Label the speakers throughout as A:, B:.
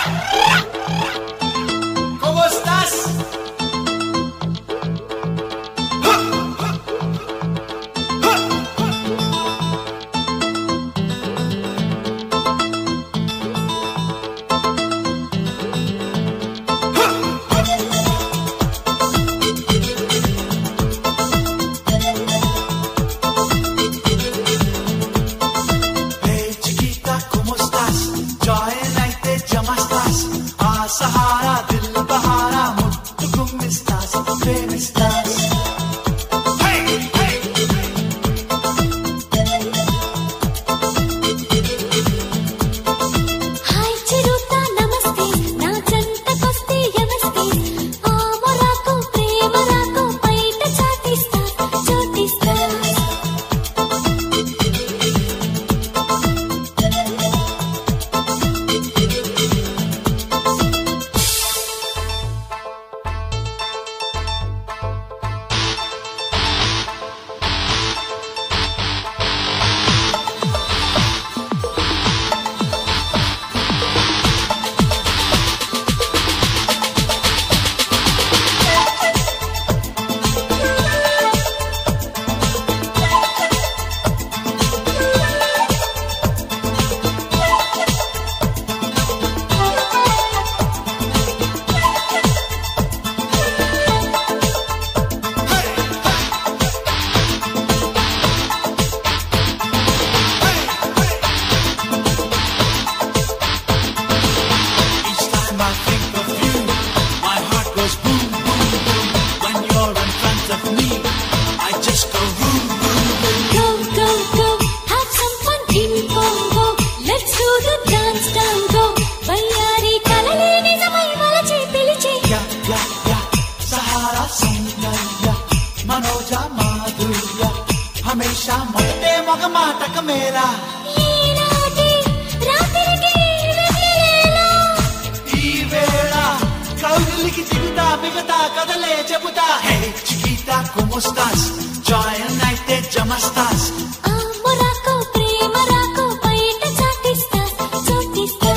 A: सहारा दिल बहारा मुझको गुमिस्तास प्रेमिस्तास
B: हाय चिरुता नमस्ते ना चंतకొస్తే యమస్తే ఆమరాకు ప్రేమరాకు బయట చాటిస్తా చోటిస్తా
A: मनोजा माधुर्य हमेशा मटे मग माटक मेरा ఈ వేళ కౌగిలికి చిగుతా బిగతా కదలే చెబుతా హే చికితా como estás join అయితే జమస్తాస్
B: ఆమరాకు ప్రేమరాకు బయట చాటిస్తా చోటిస్తా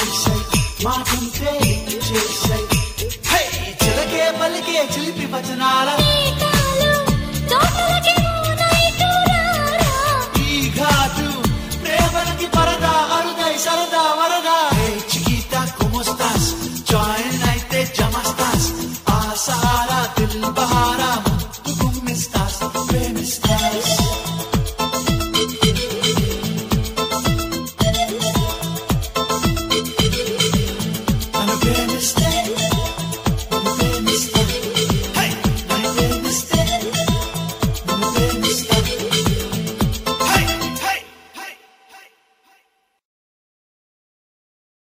A: చిలకే పలికే చిలిపి వచనా